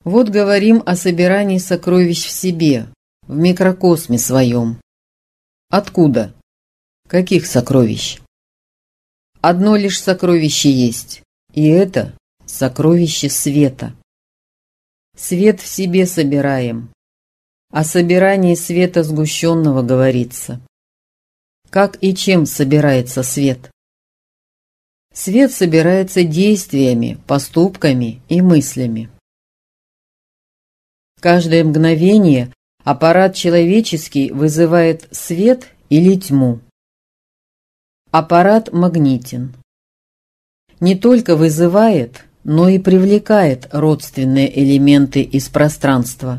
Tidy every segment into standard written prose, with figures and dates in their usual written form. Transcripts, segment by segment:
Вот говорим о собирании сокровищ в себе, в микрокосме своем. Откуда? Каких сокровищ? Одно лишь сокровище есть, и это сокровище света. Свет в себе собираем. О собирании света сгущенного говорится. Как и чем собирается свет? Свет собирается действиями, поступками и мыслями. Каждое мгновение аппарат человеческий вызывает свет или тьму. Аппарат магнитен. Не только вызывает, но и привлекает родственные элементы из пространства.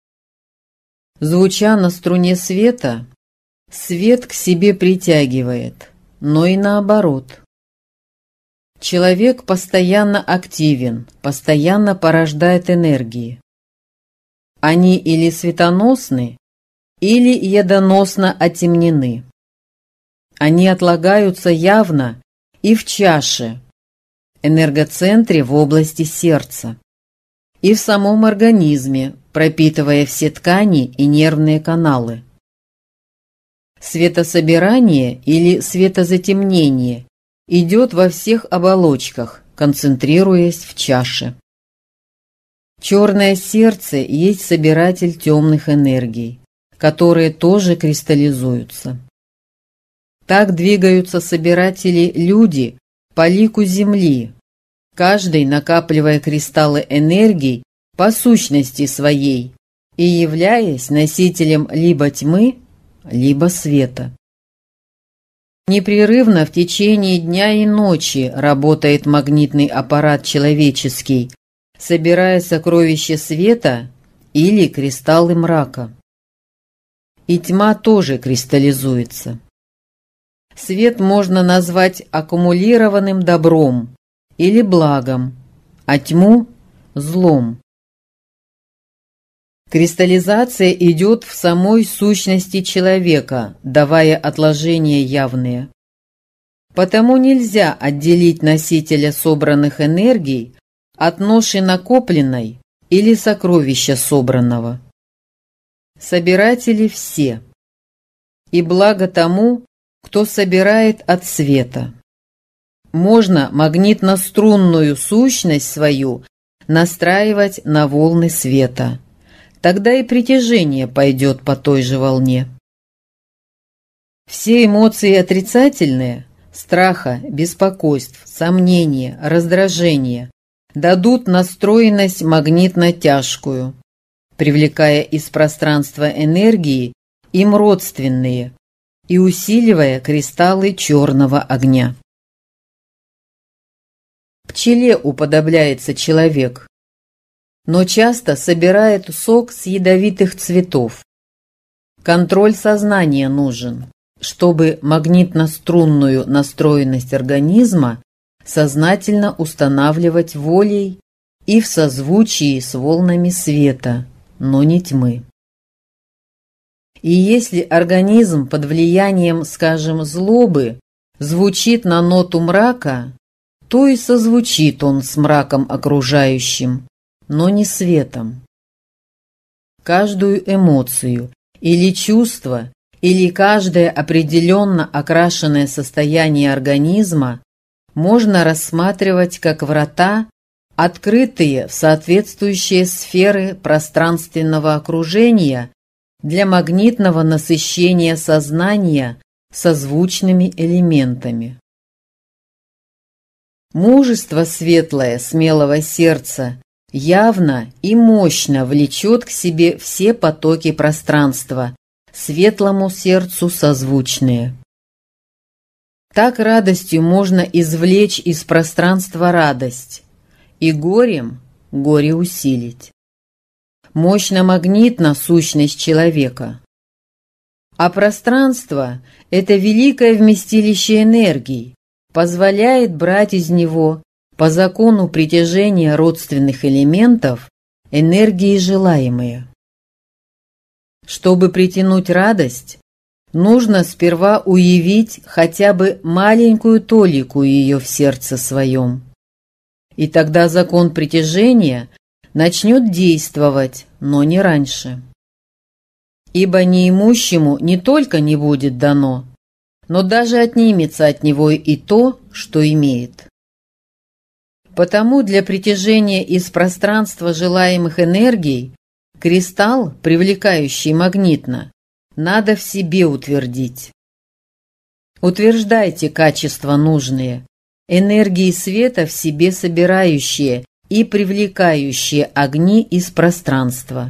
Звуча на струне света, свет к себе притягивает, но и наоборот. Человек постоянно активен, постоянно порождает энергии. Они или светоносны, или ядоносно отемнены. Они отлагаются явно и в чаше, энергоцентре в области сердца, и в самом организме, пропитывая все ткани и нервные каналы. Светособирание или светозатемнение идет во всех оболочках, концентрируясь в чаше. Черное сердце есть собиратель темных энергий, которые тоже кристаллизуются. Так двигаются собиратели-люди по лику Земли, каждый накапливая кристаллы энергий по сущности своей и являясь носителем либо тьмы, либо света. Непрерывно в течение дня и ночи работает магнитный аппарат человеческий, собирая сокровища света или кристаллы мрака. И тьма тоже кристаллизуется. Свет можно назвать аккумулированным добром или благом, а тьму – злом. Кристаллизация идет в самой сущности человека, давая отложения явные. Потому нельзя отделить носителя собранных энергий от ноши накопленной или сокровища собранного. Собиратели все. И благо тому, кто собирает от света. Можно магнитно-струнную сущность свою настраивать на волны света. Тогда и притяжение пойдет по той же волне. Все эмоции отрицательные – страха, беспокойств, сомнения, раздражения – дадут настроенность магнитно-тяжкую, привлекая из пространства энергии им родственные и усиливая кристаллы черного огня. Пчеле уподобляется человек, но часто собирает сок с ядовитых цветов. Контроль сознания нужен, чтобы магнитно-струнную настроенность организма сознательно устанавливать волей и в созвучии с волнами света, но не тьмы. И если организм под влиянием, скажем, злобы звучит на ноту мрака, то и созвучит он с мраком окружающим, но не светом. Каждую эмоцию или чувство, или каждое определенно окрашенное состояние организма можно рассматривать как врата, открытые в соответствующие сферы пространственного окружения для магнитного насыщения сознания созвучными элементами. Мужество светлое, смелого сердца явно и мощно влечет к себе все потоки пространства, светлому сердцу созвучные. Так радостью можно извлечь из пространства радость, и горем горе усилить. Мощно-магнитна сущность человека. А пространство – это великое вместилище энергий, позволяет брать из него, по закону притяжения родственных элементов, энергии желаемые. Чтобы притянуть радость, нужно сперва уявить хотя бы маленькую толику ее в сердце своем. И тогда закон притяжения начнет действовать, но не раньше. Ибо неимущему не только не будет дано, но даже отнимется от него и то, что имеет. Потому для притяжения из пространства желаемых энергий кристалл, привлекающий магнитно, надо в себе утвердить. Утверждайте качества нужные, энергии света в себе собирающие и привлекающие огни из пространства.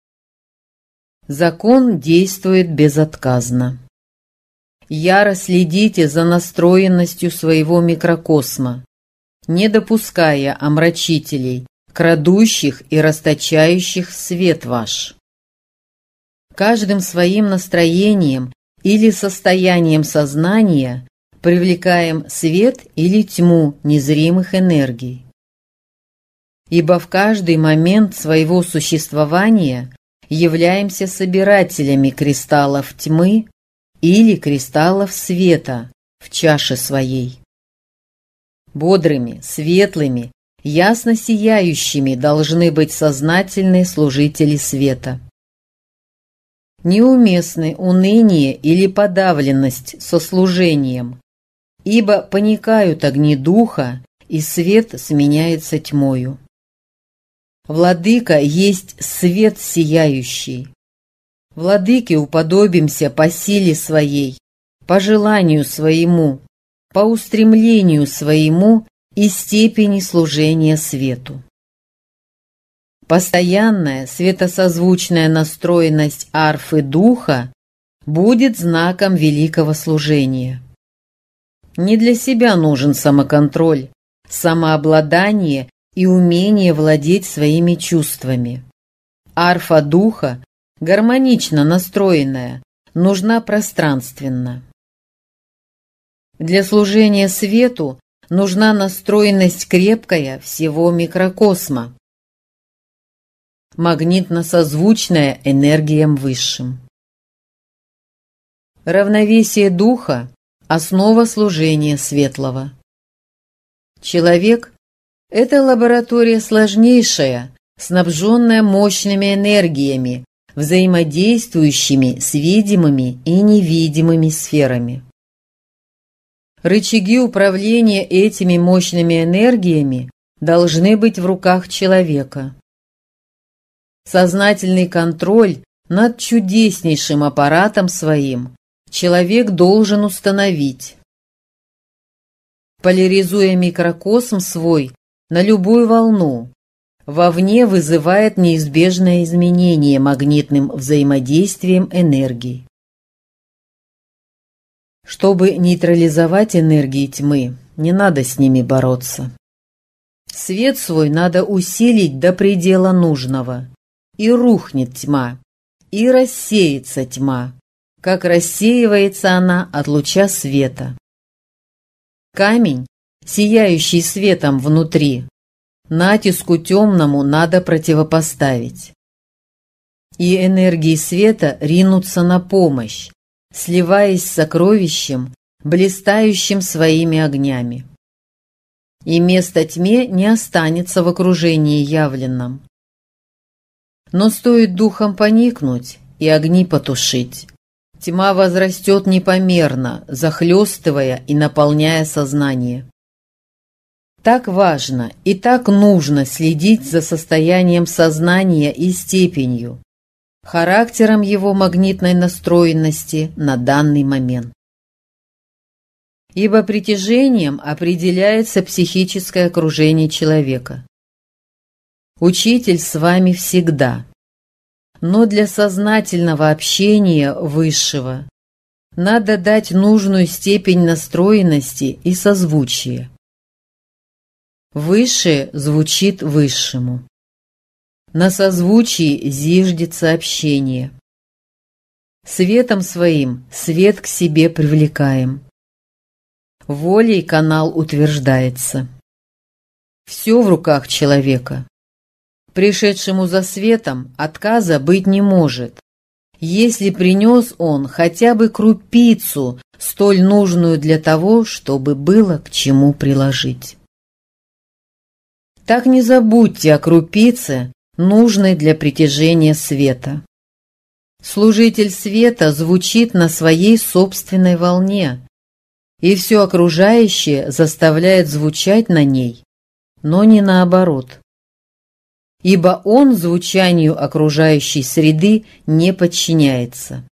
Закон действует безотказно. Яро следите за настроенностью своего микрокосма, не допуская омрачителей, крадущих и расточающих свет ваш. Каждым своим настроением или состоянием сознания привлекаем свет или тьму незримых энергий. Ибо в каждый момент своего существования являемся собирателями кристаллов тьмы или кристаллов света в чаше своей. Бодрыми, светлыми, ясно сияющими должны быть сознательные служители света. Неуместны уныние или подавленность со служением, ибо паникают огни духа, и свет сменяется тьмою. Владыка есть свет сияющий. Владыке уподобимся по силе своей, по желанию своему, по устремлению своему и степени служения свету. Постоянная светосозвучная настроенность арфы духа будет знаком великого служения. Не для себя нужен самоконтроль, самообладание и умение владеть своими чувствами. Арфа духа, гармонично настроенная, нужна пространственно. Для служения свету нужна настроенность крепкая всего микрокосма, магнитно-созвучная энергиям высшим. Равновесие духа – основа служения светлого. Человек – это лаборатория сложнейшая, снабженная мощными энергиями, взаимодействующими с видимыми и невидимыми сферами. Рычаги управления этими мощными энергиями должны быть в руках человека. Сознательный контроль над чудеснейшим аппаратом своим человек должен установить. Поляризуя микрокосм свой на любую волну, вовне вызывает неизбежное изменение магнитным взаимодействием энергий. Чтобы нейтрализовать энергии тьмы, не надо с ними бороться. Свет свой надо усилить до предела нужного, и рухнет тьма, и рассеется тьма, как рассеивается она от луча света. Камень, сияющий светом внутри, натиску темному надо противопоставить. И энергии света ринутся на помощь, сливаясь с сокровищем, блистающим своими огнями. И место тьме не останется в окружении явленном. Но стоит духом поникнуть и огни потушить, тьма возрастет непомерно, захлестывая и наполняя сознание. Так важно и так нужно следить за состоянием сознания и степенью, характером его магнитной настроенности на данный момент. Ибо притяжением определяется психическое окружение человека. Учитель с вами всегда, но для сознательного общения высшего надо дать нужную степень настроенности и созвучия. Высшее звучит высшему. На созвучии зиждется общение. Светом своим свет к себе привлекаем. Волей канал утверждается. Все в руках человека. Пришедшему за светом отказа быть не может, если принес он хотя бы крупицу, столь нужную для того, чтобы было к чему приложить. Так не забудьте о крупице, нужной для притяжения света. Служитель света звучит на своей собственной волне, и все окружающее заставляет звучать на ней, но не наоборот. Ибо он звучанию окружающей среды не подчиняется.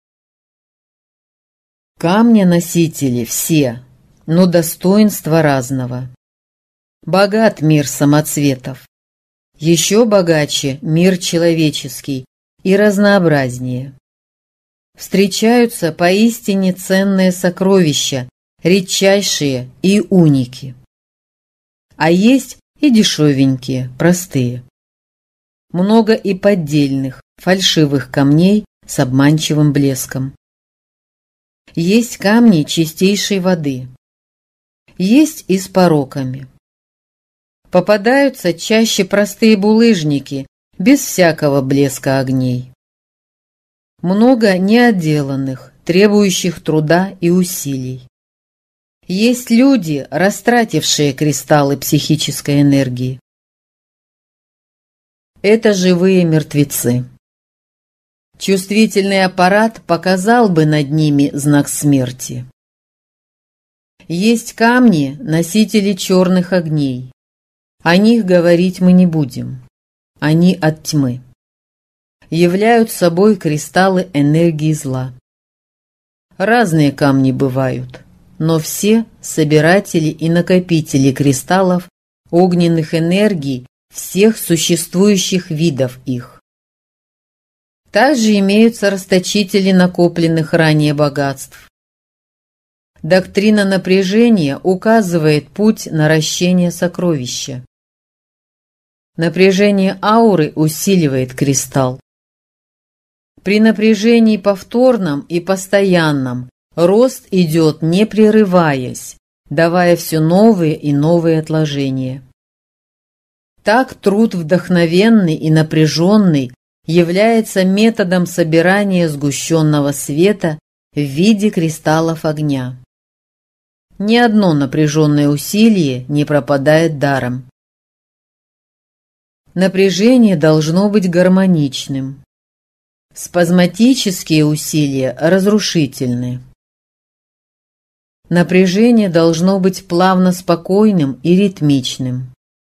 Камня-носители все, но достоинства разного. Богат мир самоцветов. Еще богаче мир человеческий и разнообразнее. Встречаются поистине ценные сокровища, редчайшие и уники. А есть и дешевенькие, простые. Много и поддельных, фальшивых камней с обманчивым блеском. Есть камни чистейшей воды. Есть и с пороками. Попадаются чаще простые булыжники, без всякого блеска огней. Много неотделанных, требующих труда и усилий. Есть люди, растратившие кристаллы психической энергии. Это живые мертвецы. Чувствительный аппарат показал бы над ними знак смерти. Есть камни, носители черных огней. О них говорить мы не будем. Они от тьмы. Являют собой кристаллы энергии зла. Разные камни бывают, но все собиратели и накопители кристаллов огненных энергий всех существующих видов их. Также имеются расточители накопленных ранее богатств. Доктрина напряжения указывает путь наращения сокровища. Напряжение ауры усиливает кристалл. При напряжении повторном и постоянном рост идет не прерываясь, давая все новые и новые отложения. Так труд вдохновенный и напряженный является методом собирания сгущенного света в виде кристаллов огня. Ни одно напряженное усилие не пропадает даром. Напряжение должно быть гармоничным. Спазматические усилия разрушительны. Напряжение должно быть плавно спокойным и ритмичным.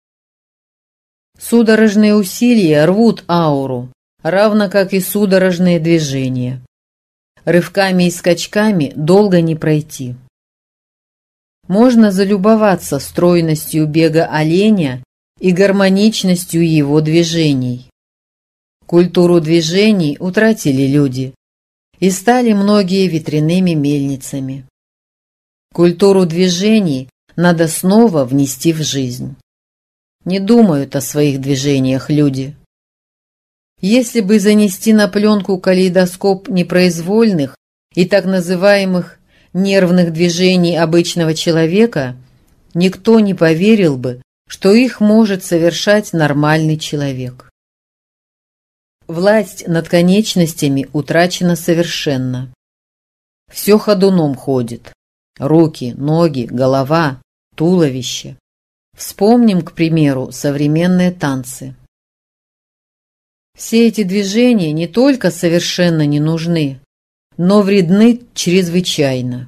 Судорожные усилия рвут ауру, равно как и судорожные движения. Рывками и скачками долго не пройти. Можно залюбоваться стройностью бега оленя и гармоничностью его движений. Культуру движений утратили люди, и стали многие ветряными мельницами. Культуру движений надо снова внести в жизнь. Не думают о своих движениях люди. Если бы занести на пленку калейдоскоп непроизвольных и так называемых нервных движений обычного человека, никто не поверил бы, что их может совершать нормальный человек. Власть над конечностями утрачена совершенно. Все ходуном ходит. Руки, ноги, голова, туловище. Вспомним, к примеру, современные танцы. Все эти движения не только совершенно не нужны, но вредны чрезвычайно.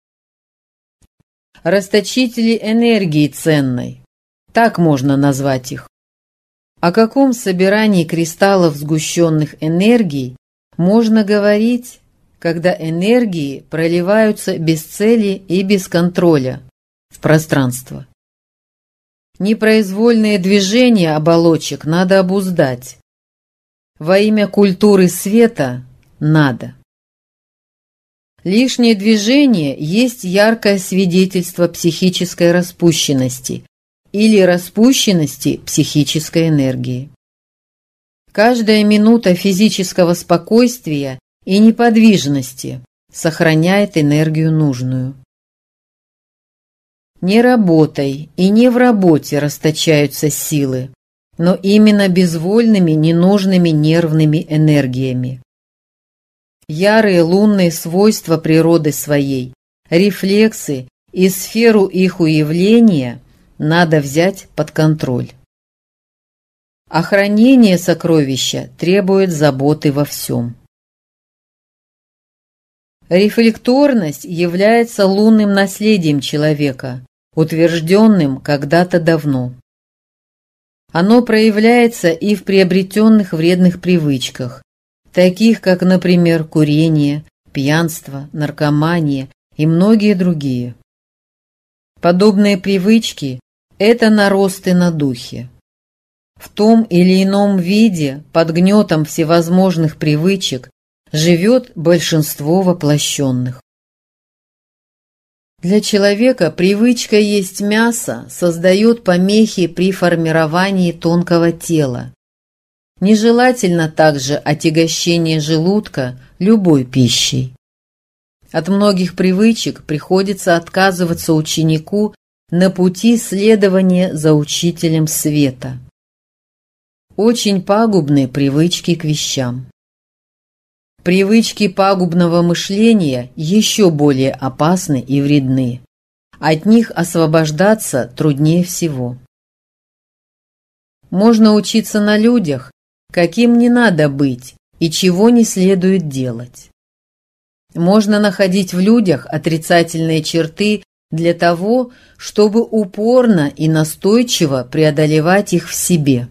Расточители энергии ценной, так можно назвать их. О каком собирании кристаллов сгущенных энергий можно говорить, когда энергии проливаются без цели и без контроля в пространство? Непроизвольные движения оболочек надо обуздать. Во имя культуры света надо. Лишнее движение есть яркое свидетельство психической распущенности или распущенности психической энергии. Каждая минута физического спокойствия и неподвижности сохраняет энергию нужную. Не работой и не в работе расточаются силы, но именно безвольными ненужными нервными энергиями. Ярые лунные свойства природы своей, рефлексы и сферу их уявления надо взять под контроль. а хранение сокровища требует заботы во всем. Рефлекторность является лунным наследием человека, утвержденным когда-то давно. Оно проявляется и в приобретенных вредных привычках, таких как, например, курение, пьянство, наркомания и многие другие. Подобные привычки – это наросты на духе. В том или ином виде, под гнетом всевозможных привычек, живет большинство воплощенных. Для человека привычка есть мясо создает помехи при формировании тонкого тела. Нежелательно также отягощение желудка любой пищей. От многих привычек приходится отказываться ученику на пути следования за учителем света. Очень пагубны привычки к вещам. Привычки пагубного мышления еще более опасны и вредны. От них освобождаться труднее всего. Можно учиться на людях, каким не надо быть и чего не следует делать. Можно находить в людях отрицательные черты для того, чтобы упорно и настойчиво преодолевать их в себе.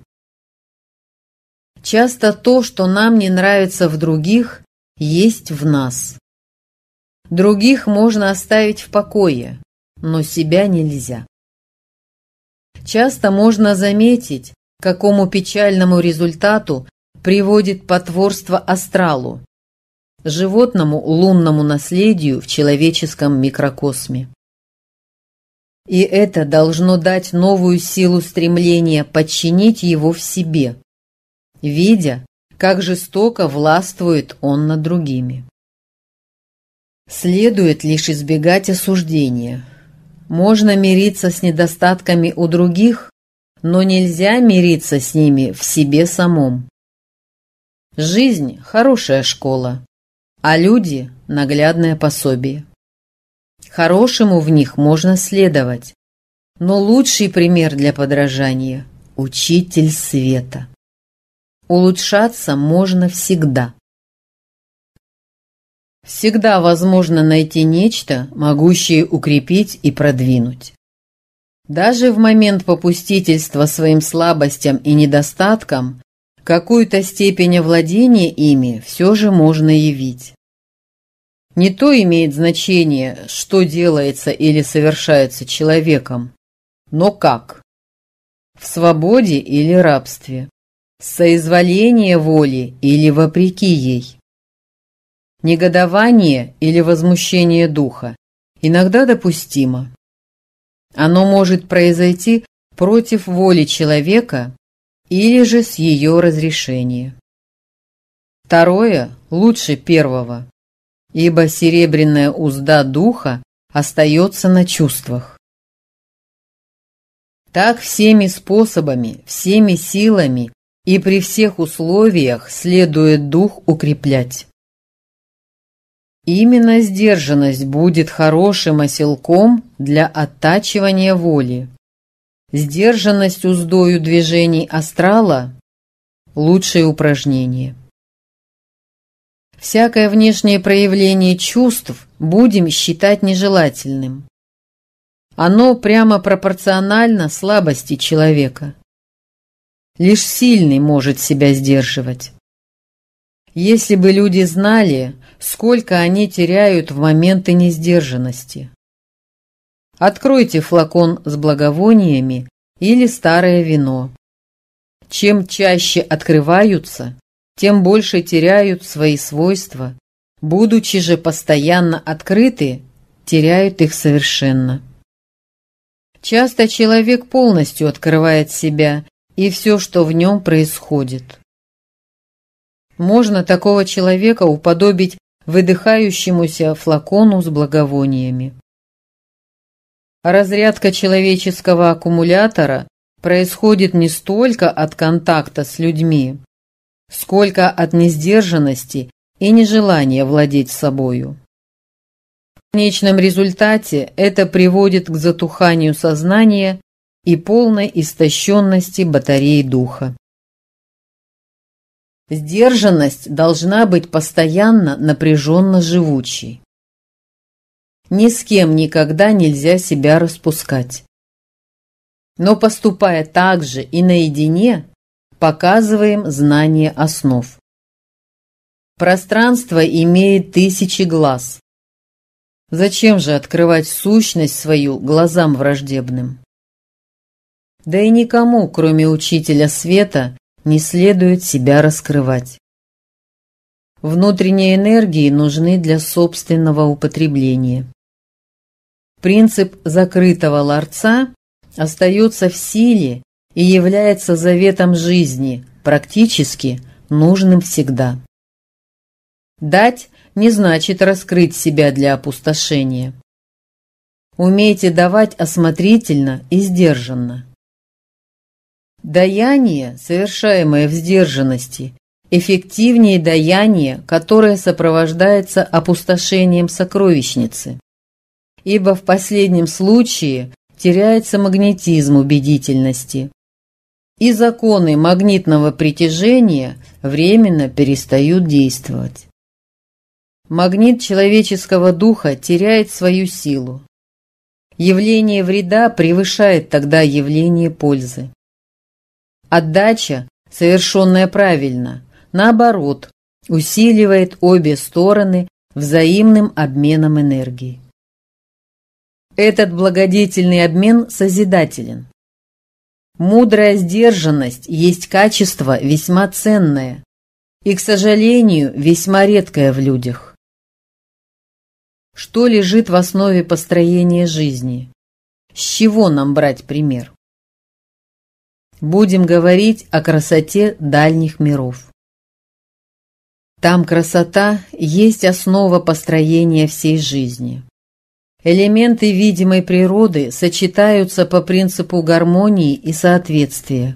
Часто то, что нам не нравится в других, есть в нас. Других можно оставить в покое, но себя нельзя. Часто можно заметить, к какому печальному результату приводит потворство астралу, животному лунному наследию в человеческом микрокосме. И это должно дать новую силу стремления подчинить его в себе, видя, как жестоко властвует он над другими. Следует лишь избегать осуждения. Можно мириться с недостатками у других, но нельзя мириться с ними в себе самом. Жизнь – хорошая школа, а люди – наглядное пособие. Хорошему в них можно следовать, но лучший пример для подражания – учитель света. Улучшаться можно всегда. Всегда возможно найти нечто, могущее укрепить и продвинуть. Даже в момент попустительства своим слабостям и недостаткам какую-то степень овладения ими все же можно явить. Не то имеет значение, что делается или совершается человеком, но как. В свободе или рабстве. Соизволение воли или вопреки ей. Негодование или возмущение духа иногда допустимо. Оно может произойти против воли человека или же с ее разрешения. Второе лучше первого, ибо серебряная узда духа остается на чувствах. Так всеми способами, всеми силами и при всех условиях следует дух укреплять. Именно сдержанность будет хорошим оселком для оттачивания воли. Сдержанность уздою движений астрала – лучшее упражнение. Всякое внешнее проявление чувств будем считать нежелательным. Оно прямо пропорционально слабости человека. Лишь сильный может себя сдерживать. Если бы люди знали, сколько они теряют в моменты несдержанности. Откройте флакон с благовониями или старое вино. Чем чаще открываются, тем больше теряют свои свойства, будучи же постоянно открыты, теряют их совершенно. Часто человек полностью открывает себя и все, что в нем происходит. Можно такого человека уподобить выдыхающемуся флакону с благовониями. Разрядка человеческого аккумулятора происходит не столько от контакта с людьми, сколько от несдержанности и нежелания владеть собою. В конечном результате это приводит к затуханию сознания и полной истощенности батареи духа. Сдержанность должна быть постоянно напряженно живучей. Ни с кем никогда нельзя себя распускать. Но поступая так же и наедине, показываем знание основ. Пространство имеет тысячи глаз. Зачем же открывать сущность свою глазам враждебным? Да и никому, кроме учителя света, не следует себя раскрывать. Внутренние энергии нужны для собственного употребления. Принцип закрытого ларца остается в силе и является заветом жизни, практически нужным всегда. Дать не значит раскрыть себя для опустошения. Умейте давать осмотрительно и сдержанно. Даяние, совершаемое в сдержанности, эффективнее даяния, которое сопровождается опустошением сокровищницы, ибо в последнем случае теряется магнетизм убедительности, и законы магнитного притяжения временно перестают действовать. Магнит человеческого духа теряет свою силу. Явление вреда превышает тогда явление пользы. Отдача, совершенная правильно, наоборот, усиливает обе стороны взаимным обменом энергии. Этот благодетельный обмен созидателен. Мудрая сдержанность есть качество весьма ценное и, к сожалению, весьма редкое в людях. Что лежит в основе построения жизни? С чего нам брать пример? Будем говорить о красоте дальних миров. Там красота есть основа построения всей жизни. Элементы видимой природы сочетаются по принципу гармонии и соответствия.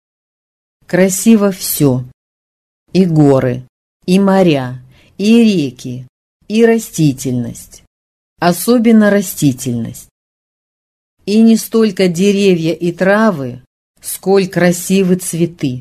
Красиво все. И горы, и моря, и реки, и растительность. Особенно растительность. И не столько деревья и травы, сколь красивы цветы.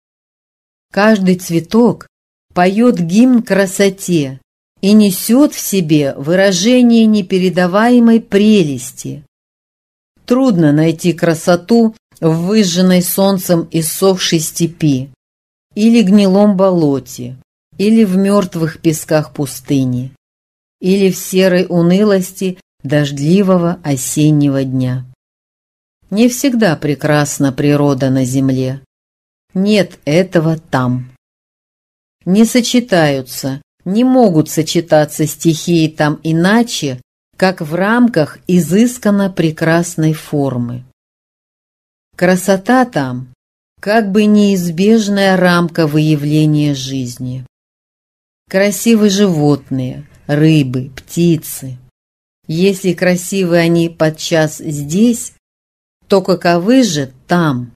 Каждый цветок поет гимн красоте и несет в себе выражение непередаваемой прелести. Трудно найти красоту в выжженной солнцем иссохшей степи, или гнилом болоте, или в мертвых песках пустыни, или в серой унылости дождливого осеннего дня. Не всегда прекрасна природа на земле. Нет этого там. Не сочетаются, не могут сочетаться стихии там иначе, как в рамках изысканно прекрасной формы. Красота там как бы неизбежная рамка выявления жизни. Красивы животные, рыбы, птицы. Если красивы они подчас здесь, то каковы же там?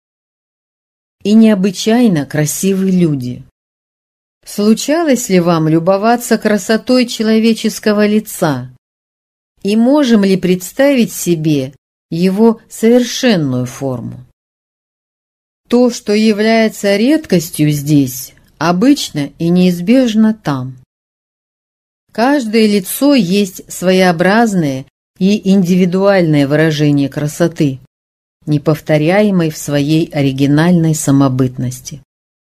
И необычайно красивы люди. Случалось ли вам любоваться красотой человеческого лица? И можем ли представить себе его совершенную форму? То, что является редкостью здесь, обычно и неизбежно там. Каждое лицо есть своеобразное и индивидуальное выражение красоты, неповторяемой в своей оригинальной самобытности.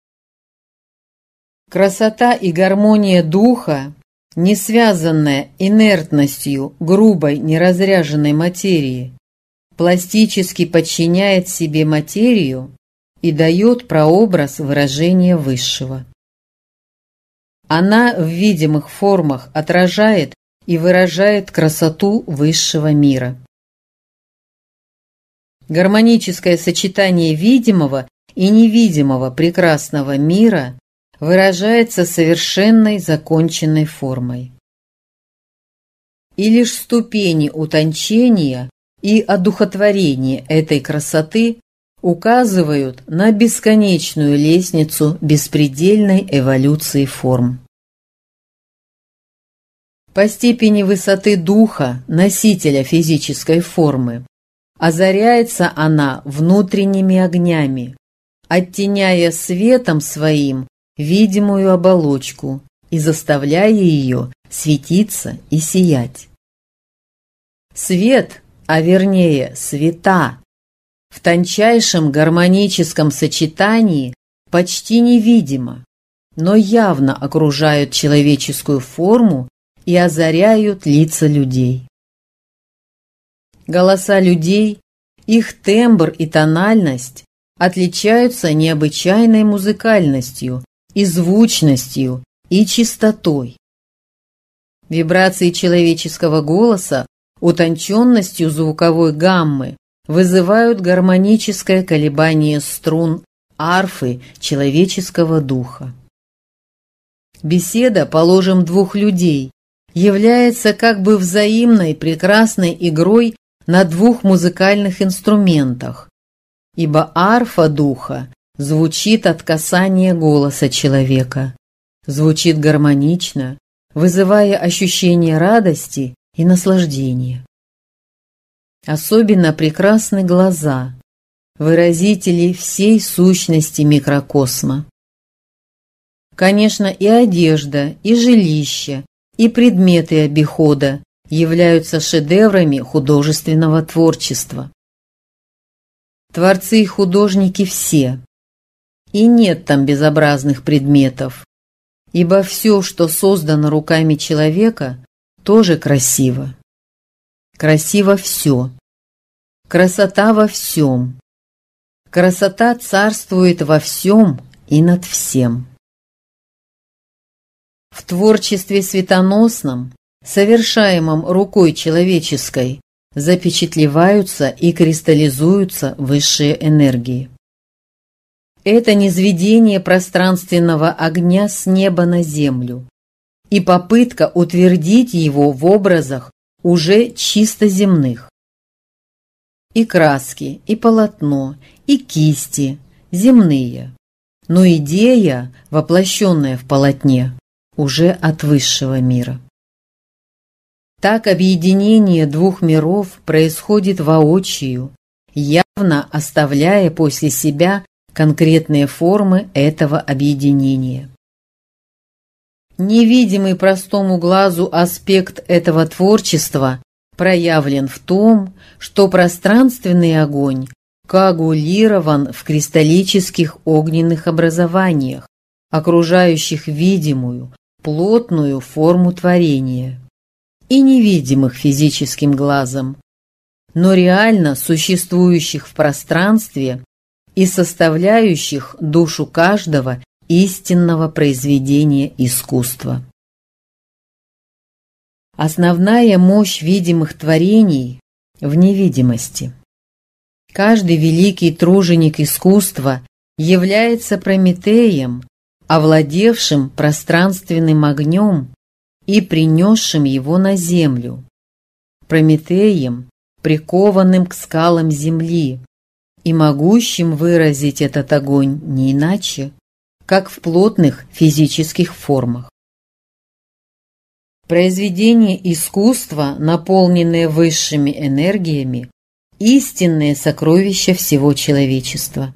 Красота и гармония духа, не связанная инертностью грубой неразряженной материи, пластически подчиняет себе материю и дает прообраз выражения высшего. Она в видимых формах отражает и выражает красоту высшего мира. Гармоническое сочетание видимого и невидимого прекрасного мира выражается совершенной законченной формой. И лишь ступени утончения и одухотворения этой красоты указывают на бесконечную лестницу беспредельной эволюции форм. По степени высоты духа носителя физической формы озаряется она внутренними огнями, оттеняя светом своим видимую оболочку и заставляя ее светиться и сиять. Свет, а вернее света, в тончайшем гармоническом сочетании почти невидимо, но явно окружают человеческую форму и озаряют лица людей. Голоса людей, их тембр и тональность отличаются необычайной музыкальностью и звучностью и чистотой. Вибрации человеческого голоса утонченностью звуковой гаммы вызывают гармоническое колебание струн арфы человеческого духа. Беседа, положим, двух людей, является как бы взаимной прекрасной игрой на двух музыкальных инструментах, ибо арфа духа звучит от касания голоса человека, звучит гармонично, вызывая ощущение радости и наслаждения. Особенно прекрасны глаза, выразители всей сущности микрокосма. Конечно, и одежда, и жилище, и предметы обихода являются шедеврами художественного творчества. Творцы и художники все, и нет там безобразных предметов, ибо все, что создано руками человека, тоже красиво. Красиво все. Красота во всем. Красота царствует во всем и над всем. В творчестве светоносном, совершаемом рукой человеческой, запечатлеваются и кристаллизуются высшие энергии. Это низведение пространственного огня с неба на землю и попытка утвердить его в образах уже чисто земных. И краски, и полотно, и кисти земные, но идея, воплощенная в полотне, уже от высшего мира. Так объединение двух миров происходит воочию, явно оставляя после себя конкретные формы этого объединения. Невидимый простому глазу аспект этого творчества проявлен в том, что пространственный огонь коагулирован в кристаллических огненных образованиях, окружающих видимую, плотную форму творения, и невидимых физическим глазом, но реально существующих в пространстве и составляющих душу каждого истинного произведения искусства. Основная мощь видимых творений в невидимости. Каждый великий труженик искусства является Прометеем, овладевшим пространственным огнем и принесшим его на землю, Прометеем, прикованным к скалам земли и могущим выразить этот огонь не иначе, как в плотных физических формах. Произведения искусства, наполненные высшими энергиями, истинные сокровища всего человечества.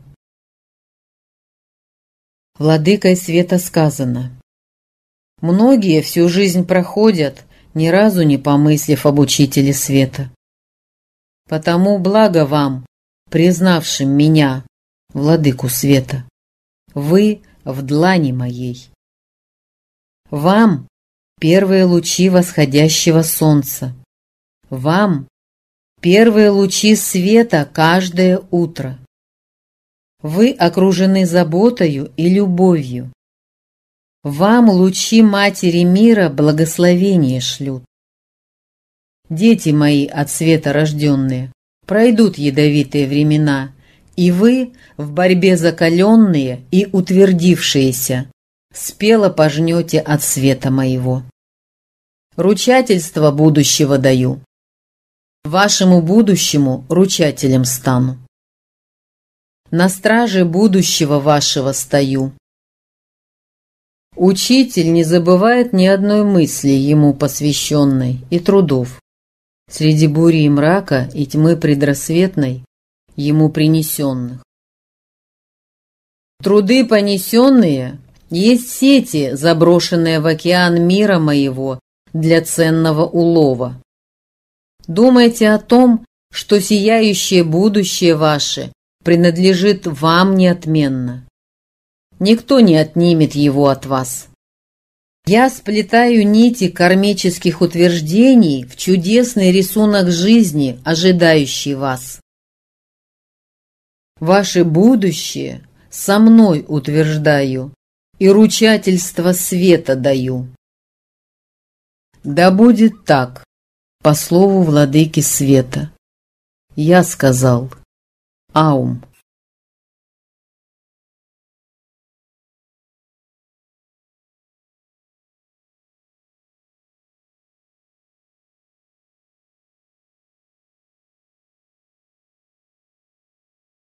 Владыкой света сказано: многие всю жизнь проходят, ни разу не помыслив об учителе света. Потому благо вам, признавшим меня, владыку света, вы в длани моей. Вам первые лучи восходящего солнца, вам первые лучи света каждое утро. Вы окружены заботою и любовью. Вам лучи Матери мира благословение шлют. Дети мои от света рожденные, пройдут ядовитые времена, и вы, в борьбе закаленные и утвердившиеся, спело пожнете от света моего. Ручательство будущего даю. Вашему будущему ручателем стану. На страже будущего вашего стою. Учитель не забывает ни одной мысли ему посвященной и трудов. Среди бури и мрака и тьмы предрассветной ему принесенных. Труды понесенные Есть сети, заброшенные в океан мира моего для ценного улова. Думайте о том, что сияющее будущее ваше принадлежит вам неотменно. Никто не отнимет его от вас. Я сплетаю нити кармических утверждений в чудесный рисунок жизни, ожидающий вас. Ваше будущее со мной утверждаю и ручательство света даю. Да будет так, по слову владыки света. Я сказал: Аум.